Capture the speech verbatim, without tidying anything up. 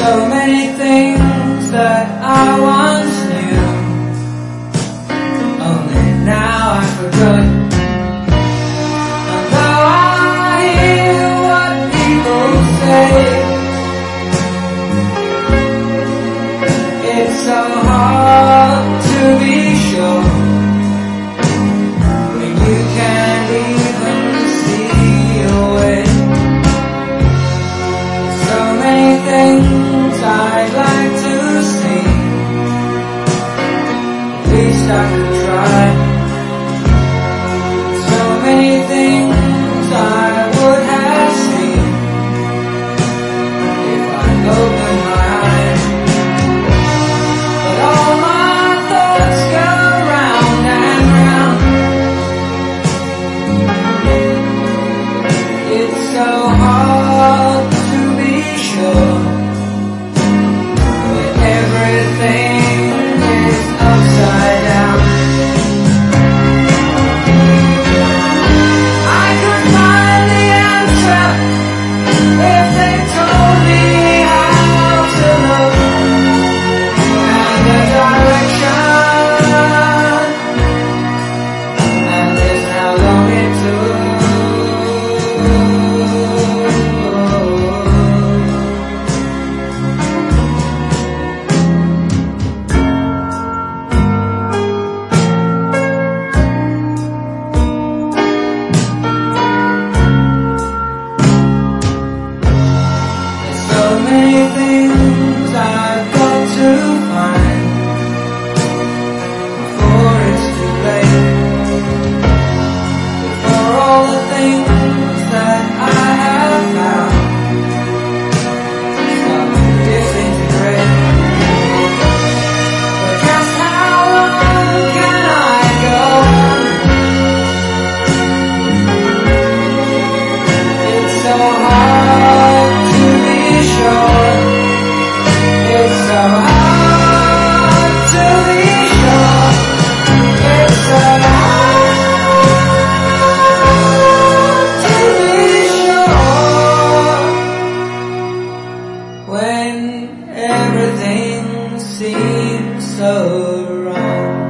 so many things that I once knew, only now I forgot. And though I hear what people say, it's so hard to be sure when you can't even see your way. So many things I'd like to see, at least I could try. So many things I would have seen if I opened my eyes. But all my thoughts go round and round. It's so hard to be sure when everything is upside down. I could find the answer if they told me how to look, and the direction, and this how long it took. So many things I've got to find before it's too late. Before all the things that I have found start to disintegrate. But just how long can I go? It's so hard to be sure. It's so hard to be sure. It's so hard to be sure when everything seems so wrong.